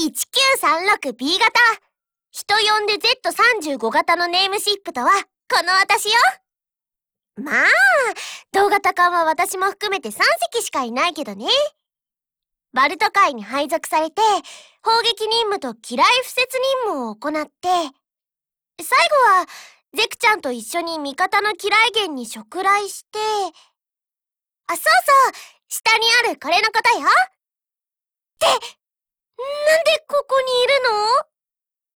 1936B 型。人呼んで Z35 型のネームシップとは、この私よ。まあ、同型艦は私も含めて3隻しかいないけどね。バルト海に配属されて、砲撃任務と機雷敷設任務を行って、最後は、ゼクちゃんと一緒に味方の機雷源に触雷して、そうそう、下にあるこれのことよ。って、なんでここにいるの？